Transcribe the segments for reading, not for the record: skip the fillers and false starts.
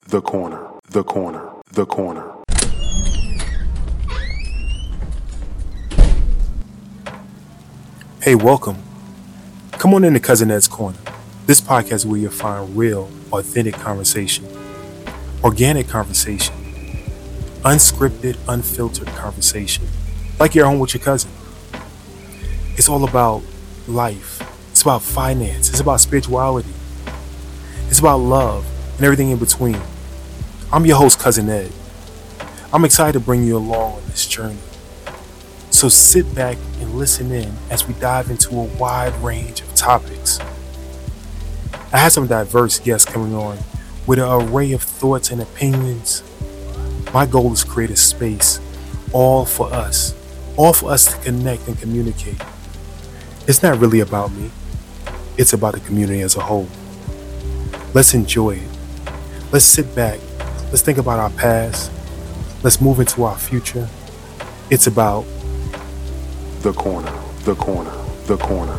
The corner, the corner, the corner. Hey, welcome. Come on into Cousin Ed's Corner. This podcast is where you'll find real, authentic conversation, organic conversation, unscripted, unfiltered conversation, like you're home with your cousin. It's all about life. It's about finance. It's about spirituality. It's about love and everything in between. I'm your host, Cousin Ed. I'm excited to bring you along on this journey. So sit back and listen in as we dive into a wide range of topics. I have some diverse guests coming on with an array of thoughts and opinions. My goal is to create a space all for us to connect and communicate. It's not really about me. It's about the community as a whole. Let's enjoy it. Let's sit back. Let's think about our past. Let's move into our future. It's about the corner, the corner, the corner.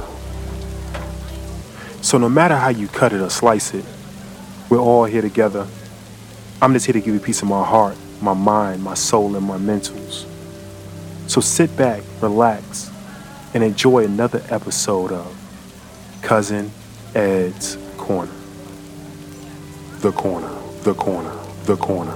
So no matter how you cut it or slice it, we're all here together. I'm just here to give you a piece of my heart, my mind, my soul, and my mentals. So sit back, relax, and enjoy another episode of Cousin Ed's Corner. The corner, the corner, the corner.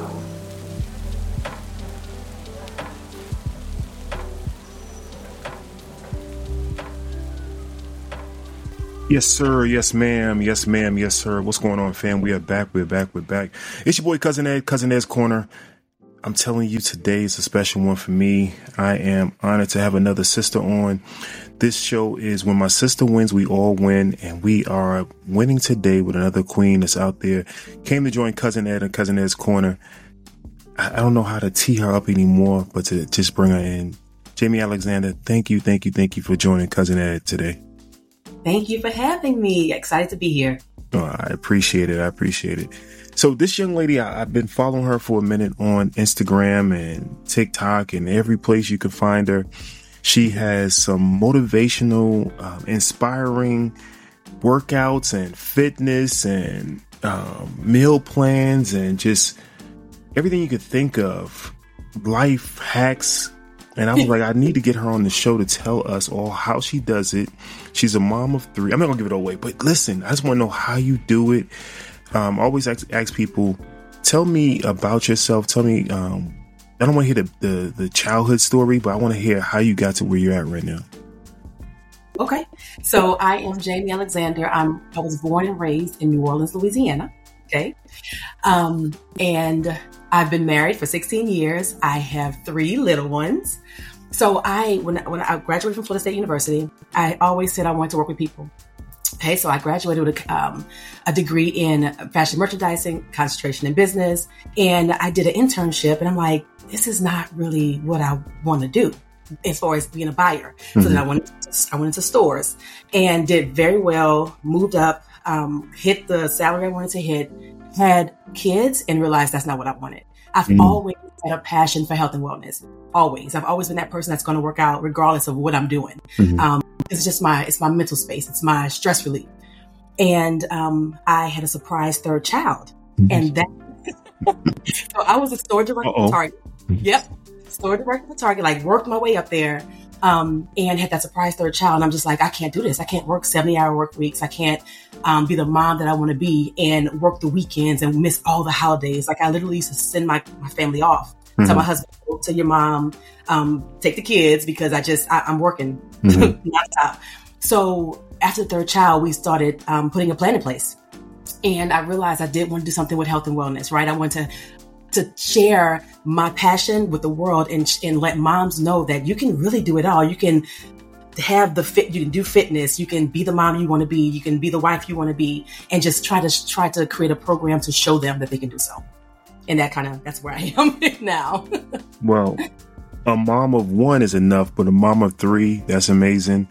Yes, sir. Yes, ma'am. Yes, ma'am. Yes, sir. What's going on, fam? We are back. We're back. It's your boy, Cousin Ed, Cousin Ed's Corner. I'm telling you, today is a special one for me. I am honored to have another sister on. This show is When My Sister Wins, We All Win. And we are winning today with another queen that's out there. Came to join Cousin Ed and Cousin Ed's Corner. I don't know how to tee her up anymore, but to just bring her in. Jamie Alexander, thank you for joining Cousin Ed today. Thank you for having me. Excited to be here. Oh, I appreciate it. So this young lady, I've been following her for a minute on Instagram and TikTok and every place you can find her. She has some motivational, inspiring workouts and fitness and meal plans and just everything you could think of, life hacks. And I was like, I need to get her on the show to tell us all how she does it. She's a mom of 3. I'm not gonna give it away, but listen, I just want to know how you do it. I always ask people, tell me about yourself. Tell me, I don't want to hear the childhood story, but I want to hear how you got to where you're at right now. Okay. So I am Jamie Alexander. I was born and raised in New Orleans, Louisiana. Okay. And I've been married for 16 years. I have 3 little ones. So when I graduated from Florida State University, I always said I wanted to work with people. Okay, so I graduated with a degree in fashion merchandising, concentration in business, and I did an internship, and I'm like, this is not really what I want to do as far as being a buyer. Mm-hmm. So then I went into stores and did very well, moved up, hit the salary I wanted to hit, had kids, and realized that's not what I wanted. I've always had a passion for health and wellness. Always. I've always been that person that's going to work out regardless of what I'm doing. Mm-hmm. It's my mental space. It's my stress relief. And I had a surprise 3rd child. Mm-hmm. And that, so I was a store director for Target. Yep. Store director for Target, like worked my way up there. And had that surprise 3rd child. And I'm just like, I can't do this. I can't work 70-hour work weeks. I can't be the mom that I want to be and work the weekends and miss all the holidays. Like I literally used to send my family off. Mm-hmm. Tell my husband, go to your mom, take the kids because I'm working nonstop. So after the 3rd child, we started putting a plan in place. And I realized I did want to do something with health and wellness, right? I wanted to share my passion with the world and let moms know that you can really do it all. You can have you can do fitness, you can be the mom you want to be, you can be the wife you want to be, and just try to create a program to show them that they can do so. And that's where I am now. Well, a mom of 1 is enough, but a mom of 3, that's amazing.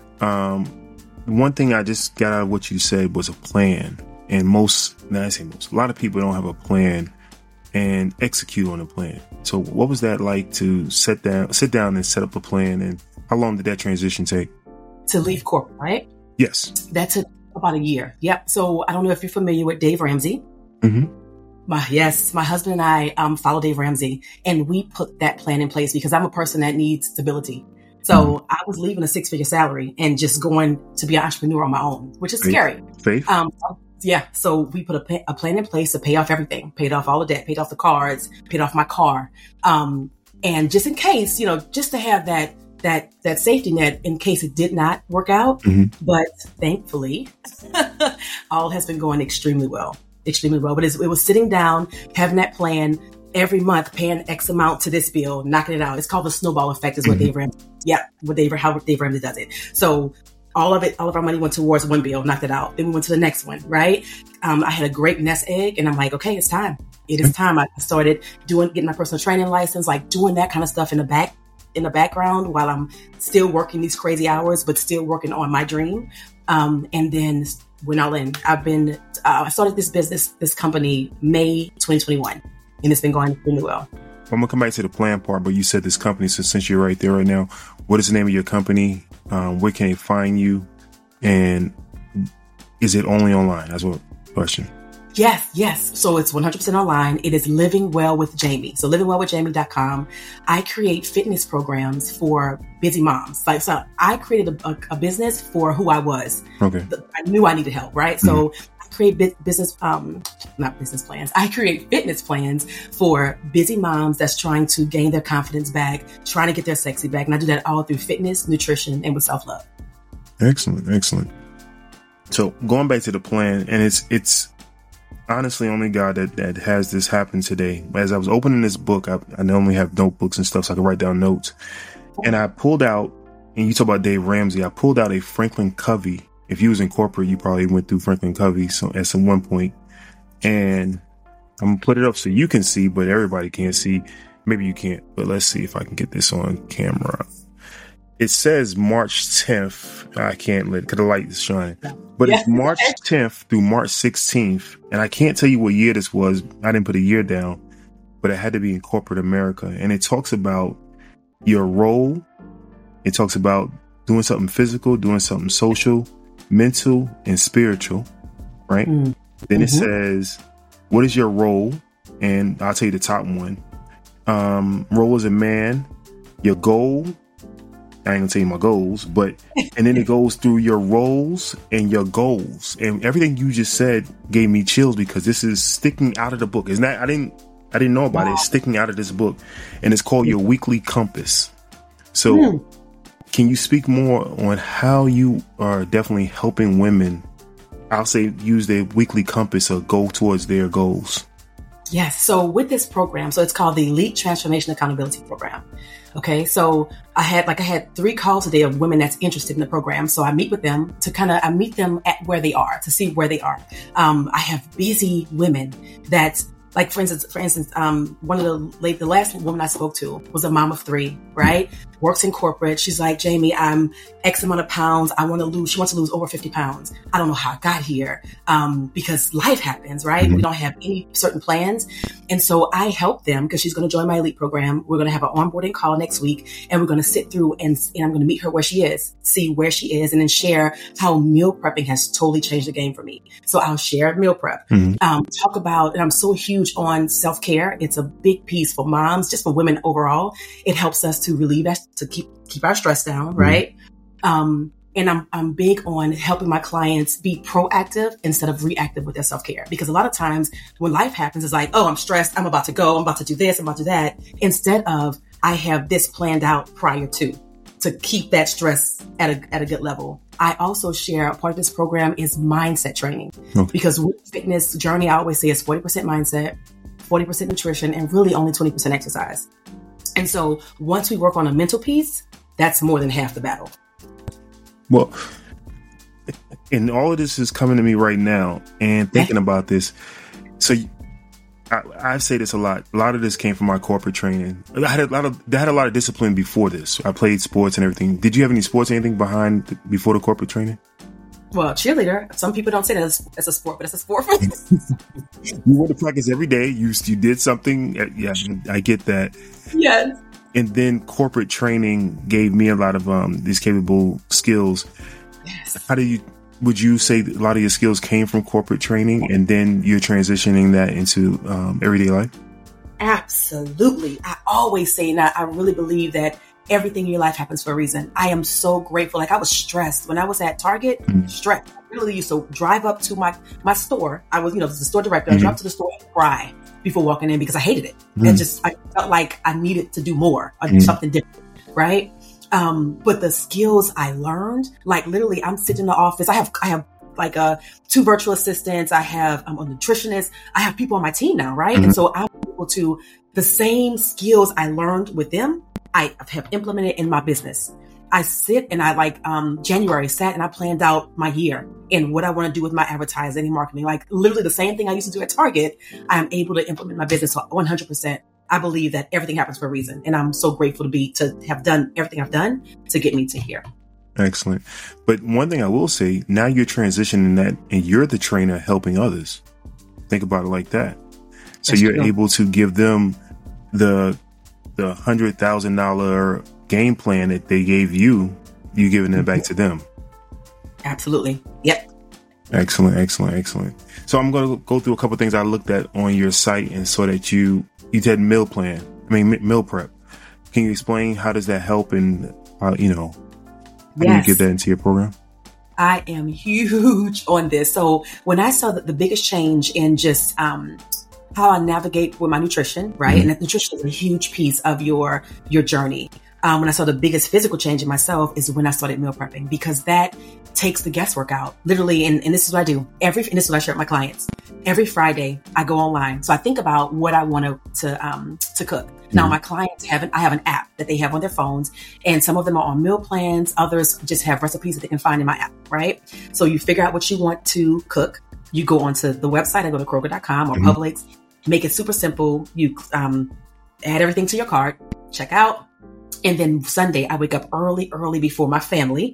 One thing I just got out of what you said was a plan. And a lot of people don't have a plan and execute on a plan. So what was that like to sit down and set up a plan, and how long did that transition take? To leave corporate, right? Yes. That took about a year. Yep. So I don't know if you're familiar with Dave Ramsey. Mm-hmm. My husband and I follow Dave Ramsey, and we put that plan in place because I'm a person that needs stability. So I was leaving a 6-figure salary and just going to be an entrepreneur on my own, which is scary. Faith. Yeah. So we put a plan in place to pay off everything, paid off all the debt, paid off the cards, paid off my car. And just in case, just to have that safety net in case it did not work out. Mm-hmm. But thankfully, all has been going extremely well. But it was sitting down, having that plan every month, paying X amount to this bill, knocking it out. It's called the snowball effect is what Dave Ramsey. Yeah. How Dave Ramsey does it. So all of our money went towards one bill, knocked it out. Then we went to the next one, right? I had a great nest egg and I'm like, okay, it's time. It is time. I started getting my personal training license, like doing that kind of stuff in the background while I'm still working these crazy hours, but still working on my dream. And then went all in. I started this company, May 2021, and it's been going really well. I'm going to come back to the plan part, but you said this company, so since you're right there right now, what is the name of your company? Where can they find you? And is it only online? That's what question. Yes. So it's 100% online. It is Living Well with Jamie. So livingwellwithjamie.com. I create fitness programs for busy moms. So I created a business for who I was. Okay. I knew I needed help, right? So I create not business plans. I create fitness plans for busy moms that's trying to gain their confidence back, trying to get their sexy back. And I do that all through fitness, nutrition, and with self-love. Excellent. So going back to the plan, and it's honestly only God that has this happen today. As I was opening this book, I normally have notebooks and stuff so I can write down notes. And I pulled out, and you talk about Dave Ramsey, I pulled out a Franklin Covey. If you was in corporate, you probably went through Franklin Covey at some one point. And I'm going to put it up so you can see, but everybody can't see. Maybe you can't, but let's see if I can get this on camera. It says March 10th. I can't because the light is shining. But it's March 10th through March 16th. And I can't tell you what year this was. I didn't put a year down, but it had to be in corporate America. And it talks about your role. It talks about doing something physical, doing something social, mental, and spiritual. Right? Mm-hmm. Then it says, what is your role? And I'll tell you the top one. Role as a man, your goal. I ain't gonna tell you my goals, and then it goes through your roles and your goals, and everything you just said gave me chills because this is sticking out of the book. Isn't that? I didn't know about it. It's sticking out of this book, and it's called Your Weekly Compass. So, can you speak more on how you are definitely helping women? I'll say use their weekly compass or go towards their goals. Yes. So with this program, so it's called the Elite Transformation Accountability Program. Okay. So I had 3 calls today of women that's interested in the program. So I meet with them I meet them at where they are to see where they are. I have busy women that, like, for instance, one of the last woman I spoke to was a mom of 3, right? Works in corporate. She's like, Jamie, I'm X amount of pounds. She wants to lose over 50 pounds. I don't know how I got here. Because life happens, right? Mm-hmm. We don't have any certain plans. And so I help them because she's going to join my elite program. We're going to have an onboarding call next week and we're going to sit through and I'm going to meet her where she is, see where she is, and then share how meal prepping has totally changed the game for me. So I'll share meal prep, talk about, and I'm so huge on self-care. It's a big piece for moms, just for women overall. It helps us to relieve us, to keep our stress down, right? And I'm big on helping my clients be proactive instead of reactive with their self-care. Because a lot of times when life happens, it's like, oh, I'm stressed. I'm about to go. I'm about to do this. I'm about to do that. Instead of I have this planned out prior to keep that stress at a good level. I also share a part of this program is mindset training. Okay. Because with fitness journey, I always say it's 40% mindset, 40% nutrition, and really only 20% exercise. And so once we work on a mental piece, that's more than half the battle. Well, and all of this is coming to me right now and thinking about this. So I say this a lot. A lot of this came from my corporate training. I had a lot of discipline before this. I played sports and everything. Did you have any sports, anything before the corporate training? Well, cheerleader. Some people don't say that as a sport, but it's a sport for me. You went to practice every day. You did something. Yeah, I get that. Yes. And then corporate training gave me a lot of these capable skills. Yes. How do you would you say that a lot of your skills came from corporate training and then you're transitioning that into everyday life? Absolutely. I always say, and I really believe that everything in your life happens for a reason. I am so grateful. Like, I was stressed when I was at Target, stressed. I literally used to drive up to my store. I was, the store director. I drive to the store and cry before walking in because I hated it. And I felt like I needed to do more or do something different. Right. But the skills I learned, like literally I'm sitting in the office. I have like 2 virtual assistants. I'm a nutritionist. I have people on my team now. Right. And so I'm able to, the same skills I learned with them, I have implemented in my business. I sit and January sat and I planned out my year and what I want to do with my advertising and marketing. Like literally the same thing I used to do at Target, I am able to implement my business 100%. I believe that everything happens for a reason. And I'm so grateful to have done everything I've done to get me to here. Excellent. But one thing I will say, now you're transitioning that and you're the trainer helping others. Think about it like that. So That's you're true. Able to give them the $100,000 game plan that they gave you, you're giving it back to them. Absolutely. Yep. Excellent. So I'm going to go through a couple of things I looked at on your site and saw that you did meal prep. Can you explain how does that help and, how do you get that into your program? I am huge on this. So when I saw that the biggest change in just, how I navigate with my nutrition, right? And that nutrition is a huge piece of your journey. When I saw the biggest physical change in myself is when I started meal prepping, because that takes the guesswork out. Literally, and this is what I do. And this is what I share with my clients. Every Friday, I go online. So I think about what I want to cook. Now, my clients I have an app that they have on their phones, and some of them are on meal plans. Others just have recipes that they can find in my app, right? So you figure out what you want to cook. You go onto the website. I go to Kroger.com or Publix. Make it super simple. You add everything to your cart, check out. And then Sunday, I wake up early before my family,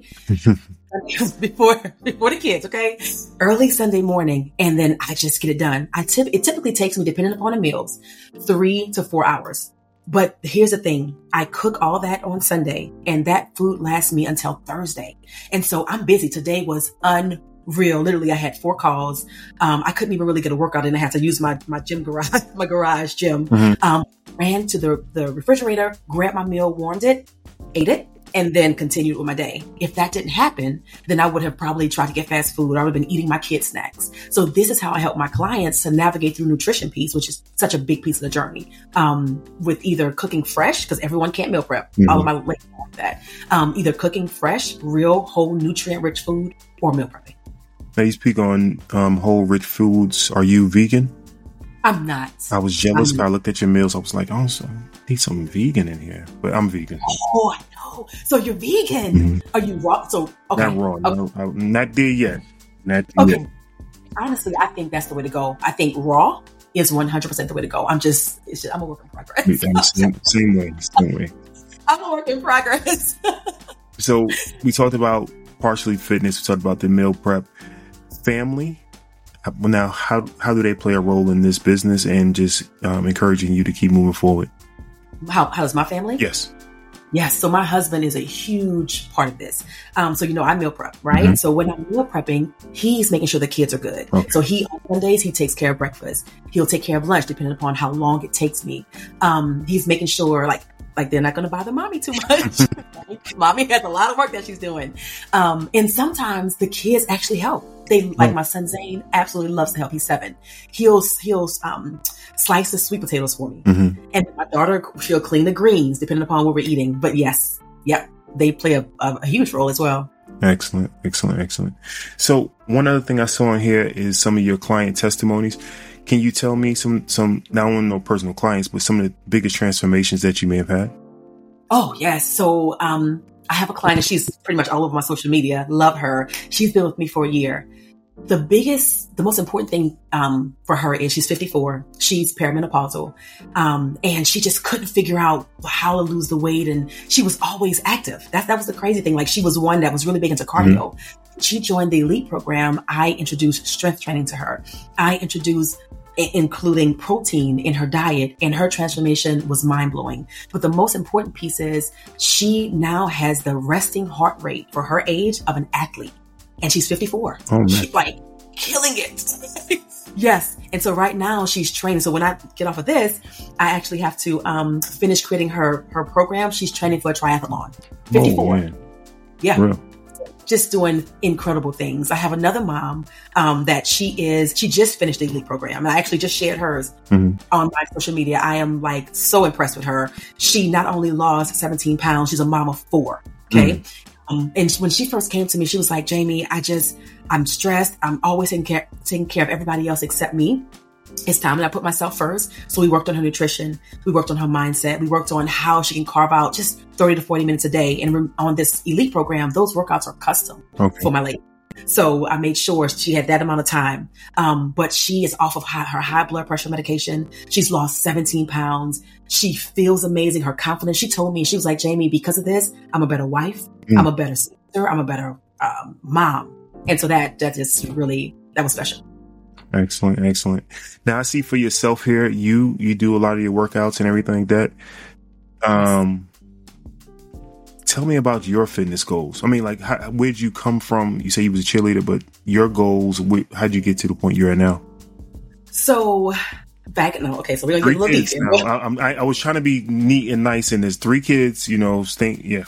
before the kids. Okay. Early Sunday morning. And then I just get it done. It typically takes me, depending upon the meals, 3 to 4 hours. But here's the thing. I cook all that on Sunday and that food lasts me until Thursday. And so I'm busy. Today was unreal. Literally, I had 4 calls. I couldn't even really get a workout in. I had to use my gym garage, my garage gym. Ran to the refrigerator, grabbed my meal, warmed it, ate it, and then continued with my day. If that didn't happen, then I would have probably tried to get fast food. I would have been eating my kids' snacks. So this is how I help my clients to navigate through nutrition piece, which is such a big piece of the journey, with either cooking fresh, because everyone can't meal prep. All of my ladies like that. Either cooking fresh, real, whole, nutrient-rich food, or meal prepping. Now you speak on whole, rich foods. Are you vegan? I'm not. I was jealous. I looked at your meals. I was like, I need some vegan in here, but I'm vegan. Oh, I know. So you're vegan. Are you raw? So, okay. Not raw. Okay. No, I'm not there yet. Not okay. Yet. Honestly, I think that's the way to go. I think raw is 100% the way to go. I'm a work in progress. Same way. I'm a work in progress. So we talked about partially fitness. We talked about the meal prep. Family. Now, how do they play a role in this business and just encouraging you to keep moving forward? How does my family? Yes. So my husband is a huge part of this. So, I meal prep, right? So when I'm meal prepping, he's making sure the kids are good. Okay. So on Sundays, he takes care of breakfast. He'll take care of lunch, depending upon how long it takes me. He's making sure like they're not going to bother mommy too much. Mommy has a lot of work that she's doing. And sometimes the kids actually help. My son Zane absolutely loves to help. He's 7. He'll slice the sweet potatoes for me. And my daughter, she'll clean the greens depending upon what we're eating. But yes, they play a huge role as well. Excellent. So one other thing I saw on here is some of your client testimonies. Can you tell me some not only no personal clients, but some of the biggest transformations that you may have had? Oh, yes. So I have a client and she's pretty much all over my social media. Love her. She's been with me for a year. The most important thing for her is she's 54. She's perimenopausal. And she just couldn't figure out how to lose the weight. And she was always active. That was the crazy thing. Like, she was one that was really big into cardio. She joined the elite program. I introduced strength training to her. I introduced including protein in her diet, and her transformation was mind-blowing. But the most important piece is she now has the resting heart rate for her age of an athlete. and she's 54. Oh, man. She's like killing it. Yes. And so right now she's training. So when I get off of this, I actually have to finish creating her program. She's training for a triathlon. 54. Oh, man. Yeah. Real. Just doing incredible things. I have another mom that she just finished the elite program. And I actually just shared hers on my social media. I am like so impressed with her. She not only lost 17 pounds, she's a mom of 4. Okay. And when she first came to me, she was like, Jamie, I'm stressed. I'm always taking care of everybody else except me. It's time that I put myself first. So we worked on her nutrition. We worked on her mindset. We worked on how she can carve out just 30 to 40 minutes a day. And on this elite program, those workouts are custom for my lady. So I made sure she had that amount of time. But she is off of her high blood pressure medication. She's lost 17 pounds. She feels amazing. Her confidence. She told me, she was like, Jamie, because of this, I'm a better wife. I'm a better sister. I'm a better mom. And so that was special. Excellent. Excellent. Now I see for yourself here, you do a lot of your workouts and everything like that. Tell me about your fitness goals. I mean, like, where'd you come from? You say you was a cheerleader, but your goals, how'd you get to the point you're at now? So so we're going to get a little deep. I was trying to be neat and nice, and there's 3 kids, yeah.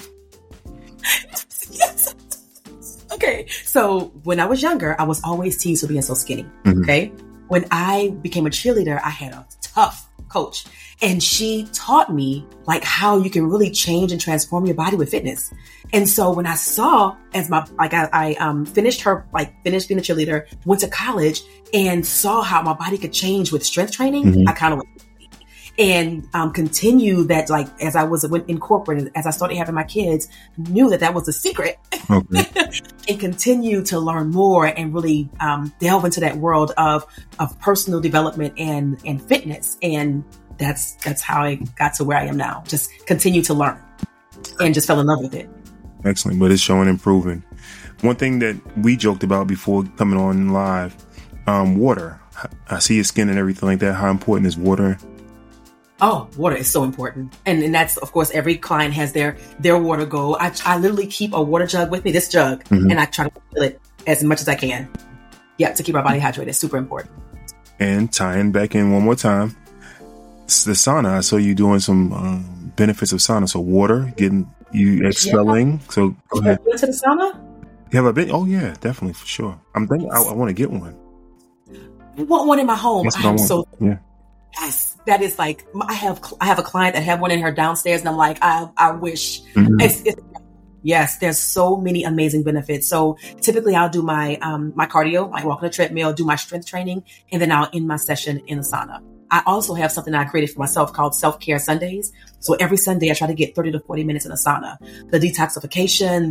Yes. Okay. So when I was younger, I was always teased for being so skinny. Okay. When I became a cheerleader, I had a tough coach, and she taught me like how you can really change and transform your body with fitness. And so when I saw I finished being a cheerleader, went to college and saw how my body could change with strength training, I kind of went and continue that, like, as I went in corporate, as I started having my kids, knew that was the secret. And continue to learn more and really delve into that world of personal development and fitness. And that's how I got to where I am now. Just continue to learn and just fell in love with it. Excellent. But it's showing improving. One thing that we joked about before coming on live, water. I see your skin and everything like that. How important is water? Oh, water is so important. And that's, of course, every client has their water goal. I literally keep a water jug with me, this jug, and I try to fill it as much as I can. Yeah, to keep our body hydrated. Super important. And tying back in one more time, the sauna. I saw you doing some benefits of sauna. So water, getting you expelling. Yeah. So go ahead. Been to the sauna? You have a bit? Oh, yeah, definitely, for sure. I'm thinking I want to get one. I want one in my home. Yeah. Yes. That is like, I have a client that had one in her downstairs, and I'm like, I wish. Yes, there's so many amazing benefits. So typically I'll do my cardio, I walk on a treadmill, do my strength training, and then I'll end my session in the sauna. I also have something that I created for myself called Self-Care Sundays. So every Sunday I try to get 30 to 40 minutes in a sauna. The detoxification,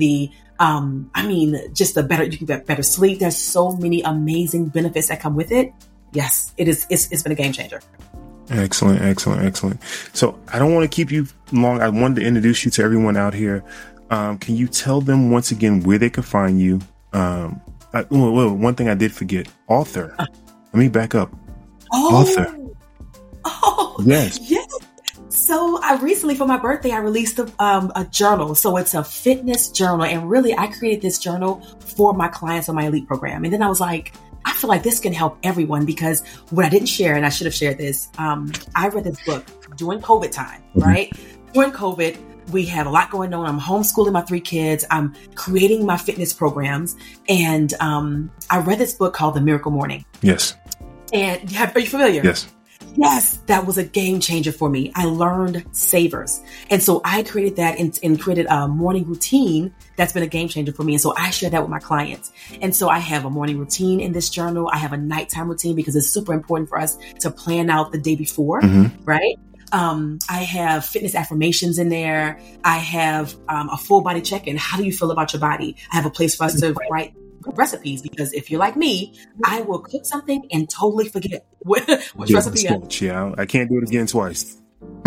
you can get better sleep. There's so many amazing benefits that come with it. Yes, it's been a game changer. Excellent, excellent, excellent. So I don't want to keep you long. I wanted to introduce you to everyone out here. Can you tell them once again where they can find you? One thing I did forget, author. Let me back up. Author. Oh, yes. So I recently, for my birthday, I released a journal. So it's a fitness journal. And really, I created this journal for my clients on my elite program. And then I was like, I feel like this can help everyone, because what I didn't share, and I should have shared this, I read this book during COVID time, right? During COVID, we have a lot going on. I'm homeschooling my 3 kids. I'm creating my fitness programs. And I read this book called The Miracle Morning. Yes. And are you familiar? Yes. Yes, that was a game changer for me. I learned savers. And so I created that and created a morning routine that's been a game changer for me. And so I share that with my clients. And so I have a morning routine in this journal. I have a nighttime routine because it's super important for us to plan out the day before, right? I have fitness affirmations in there. I have a full body check-in. How do you feel about your body? I have a place for us to write recipes, because if you're like me, I will cook something and totally forget what recipe is. Yeah, I can't do it again twice.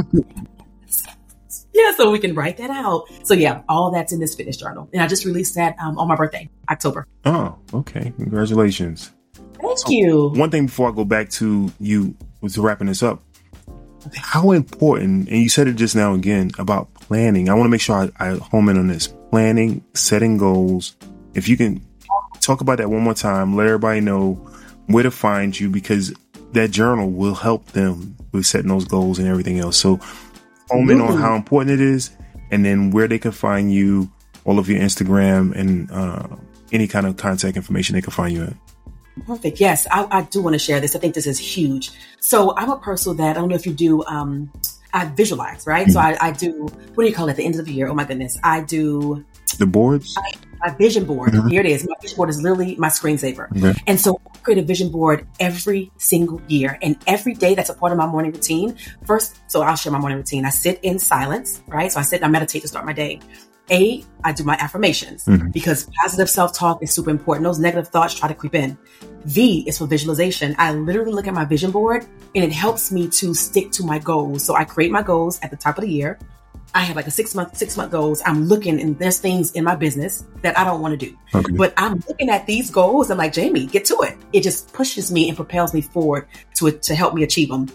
Yeah, so we can write that out. So yeah, all that's in this fitness journal. And I just released that on my birthday, October. Oh, okay. Congratulations. Thank you. One thing before I go back to you, was wrapping this up. Okay. How important, and you said it just now again, about planning. I want to make sure I home in on this. Planning, setting goals. If you can talk about that one more time. Let everybody know where to find you, because that journal will help them with setting those goals and everything else. So home in on how important it is, and then where they can find you, all of your Instagram and any kind of contact information they can find you at. Perfect. Yes, I do want to share this. I think this is huge. So I'm a person that, I don't know if you do, I visualize, right? Mm-hmm. So I do, what do you call it at the end of the year? Oh my goodness. I do the boards. My vision board. Mm-hmm. Here it is. My vision board is literally my screensaver. Okay. And so I create a vision board every single year. And every day that's a part of my morning routine. First, so I'll share my morning routine. I sit in silence, right? So I sit and I meditate to start my day. I do my affirmations because positive self-talk is super important. Those negative thoughts try to creep in. V is for visualization. I literally look at my vision board and it helps me to stick to my goals. So I create my goals at the top of the year. I have like a six month goals. I'm looking and there's things in my business that I don't want to do, but I'm looking at these goals. I'm like, Jamie, get to it. It just pushes me and propels me forward to help me achieve them.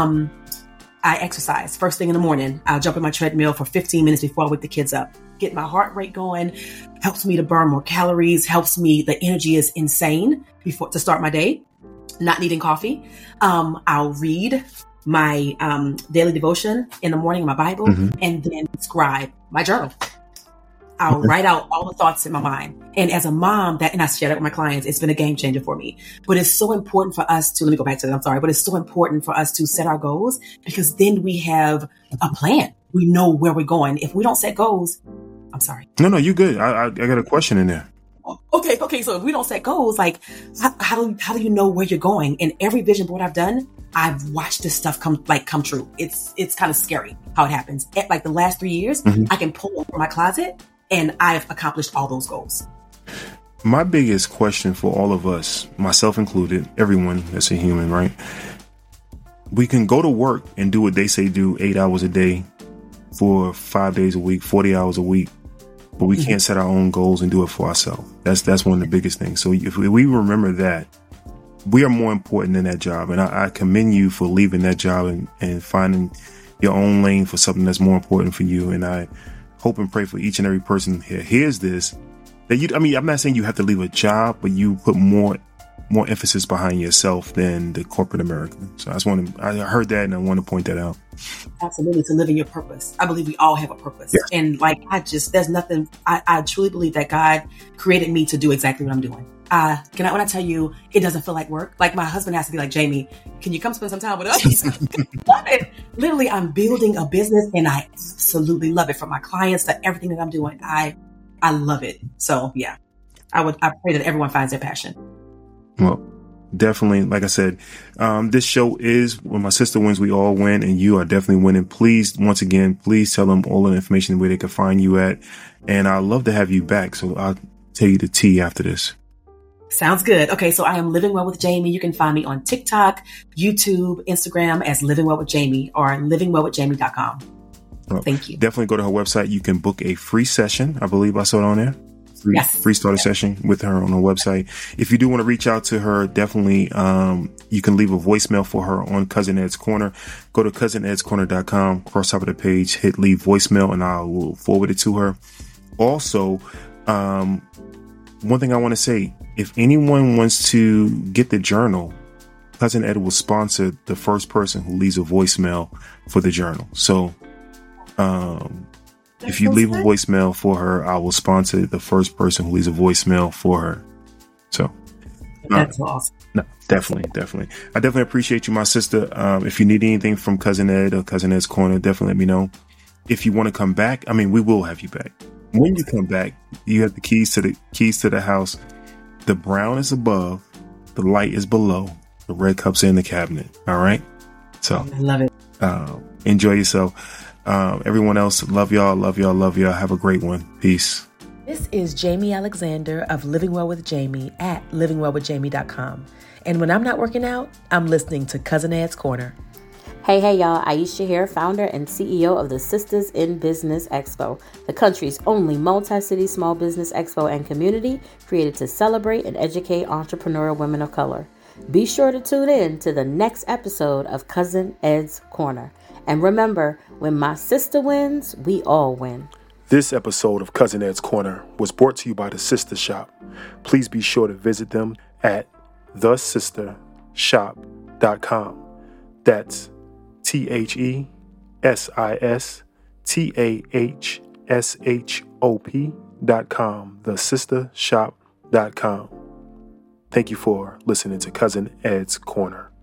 I exercise first thing in the morning. I'll jump in my treadmill for 15 minutes before I wake the kids up. Get my heart rate going, helps me to burn more calories, helps me, the energy is insane to start my day, not needing coffee. I'll read my daily devotion in the morning, my Bible, and then scribe my journal. I'll write out all the thoughts in my mind. And as a mom, and I share that with my clients, it's been a game changer for me. But it's so important for us to, let me go back to that, I'm sorry, but it's so important for us to set our goals, because then we have a plan. We know where we're going. If we don't set goals, I'm sorry. No, you good. I got a question in there. Okay. So if we don't set goals, like how do you know where you're going? And every vision board I've done, I've watched this stuff come true. It's kind of scary how it happens. At like the last 3 years, I can pull from my closet and I've accomplished all those goals. My biggest question for all of us, myself included, everyone that's a human, right? We can go to work and do what they say do 8 hours a day for 5 days a week, 40 hours a week, but we can't set our own goals and do it for ourselves. That's one of the biggest things. So if we remember that, we are more important than that job. And I commend you for leaving that job and finding your own lane for something that's more important for you. And I hope and pray for each and every person here hears this, that I'm not saying you have to leave a job, but you put more emphasis behind yourself than the corporate America. So I heard that and I want to point that out. Absolutely. To live in your purpose. I believe we all have a purpose. Yes. And there's nothing, I truly believe that God created me to do exactly what I'm doing. When I tell you, it doesn't feel like work. Like my husband has to be like, Jamie, can you come spend some time with us? Love it. Literally, I'm building a business and I absolutely love it. From my clients to everything that I'm doing. I love it. So yeah, I pray that everyone finds their passion. Well, definitely. Like I said, this show is When My Sister Wins, We All Win, and you are definitely winning. Please, once again, please tell them all the information where they can find you at. And I'd love to have you back. So I'll tell you the tea after this. Sounds good. Okay. So I am Living Well with Jamie. You can find me on TikTok, YouTube, Instagram as Living Well with Jamie or livingwellwithjamie.com. Well, thank you. Definitely go to her website. You can book a free session. I believe I saw it on there. Free starter session with her on her website. If you do want to reach out to her, definitely you can leave a voicemail for her on Cousin Ed's Corner. Go to cousinedscorner.com, cross top of the page, hit leave voicemail, and I will forward it to her. Also, one thing I want to say, if anyone wants to get the journal, Cousin Ed will sponsor the first person who leaves a voicemail for the journal. So if you leave a voicemail for her, I will sponsor the first person who leaves a voicemail for her. So that's awesome. No, definitely. I definitely appreciate you, my sister. If you need anything from Cousin Ed or Cousin Ed's Corner, definitely let me know. If you want to come back, we will have you back. When you come back, you have the keys to the house. The brown is above, the light is below, the red cups are in the cabinet. All right. So I love it. Enjoy yourself. Everyone else, love y'all. Have a great one. Peace. This is Jamie Alexander of Living Well with Jamie at livingwellwithjamie.com. And when I'm not working out, I'm listening to Cousin Ed's Corner. Hey, y'all. Aisha here, founder and CEO of the Sisters in Business Expo, the country's only multi-city small business expo and community created to celebrate and educate entrepreneurial women of color. Be sure to tune in to the next episode of Cousin Ed's Corner. And remember, when my sister wins, we all win. This episode of Cousin Ed's Corner was brought to you by The Sister Shop. Please be sure to visit them at thesistershop.com. That's thesistershop.com. Thesistershop.com. Thank you for listening to Cousin Ed's Corner.